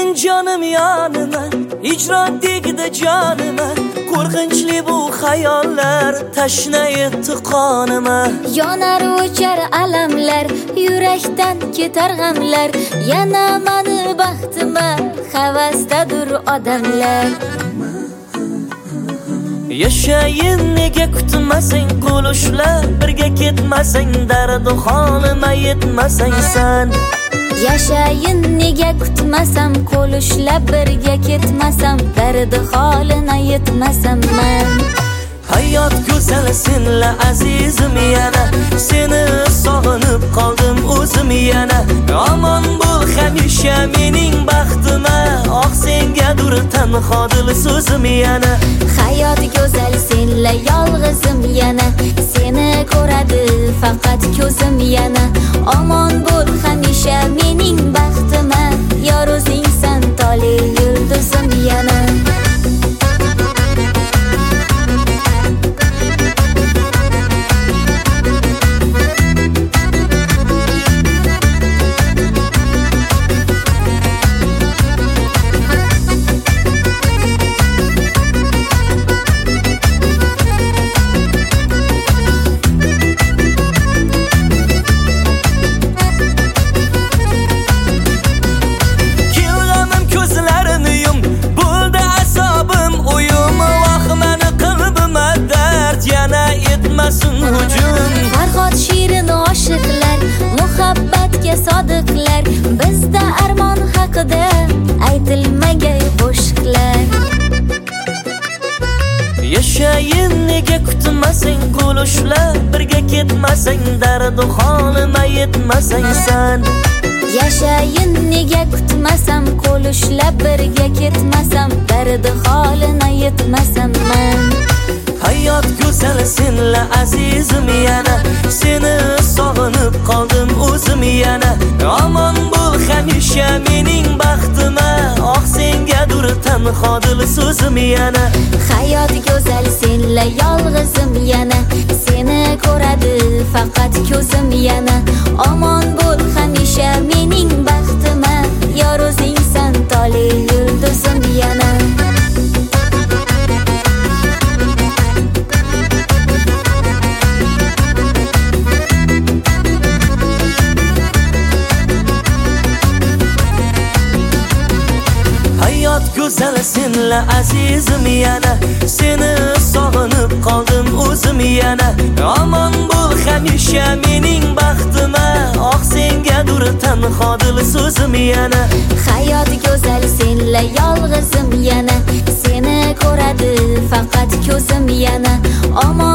canım yanına, icra tegdi canıma. Qo'rqinchli bu xayollar tashna etdi qonima. Yonar o'char alamlar, yurakdan ketar g'amlar. Yana mani baxtima havasdadur odamlar. Yashayin nega kutmasang qo'lishlar, birga ketmasang dardi holima yetmasang san. Yashayin nega kutmasam, qo'lishlab birga ketmasam, dardi holina yetmasam man. Hayot go'zal senla azizim yana, seni sog'inib qoldim o'zim yana. Omon bo'l hamisha mening baxtima, oh sengadur tanho dil so'zim yana. Hayot go'zal senla yolg'izim yana, seni ko'radi faqat ko'zim yana. Omon bo'l hamisha mening baxtima, yor o'zingsan tole yulduzim yana. Farhod shirin oshiqlar, muhabbatga sodiqlar, bizda armon haqida aytilmagay qo'shiqlar. Yashayin nega kutmasang qo'lishlar, birga ketmasang dardi holima yetmasang san. Yashayin nega kutmasam, qo'lishlab birga ketmasam, dardi holina yetmasam man. Hayot go'zal senla azizim yana, seni sog'inib qoldim o'zim yana. Omon bo'l hamisha mening baxtima, oh sengadur tanho dil so'zim yana. Hayot go'zal senla yolg'izim yana, seni ko'radi faqat ko'zim yana. Omon bo'l hamisha mening baxtima, yor o'zingsan tole yulduzim yana. Hayot go'zal senla azizim yana, seni sog'inib qoldim o'zim yana. Omon bo'l hamisha mening baxtima, oh sengadur tanho dil so'zim yana. Hayot go'zal senla yolg'izim yana, seni ko'radi faqat ko'zim yana. Omon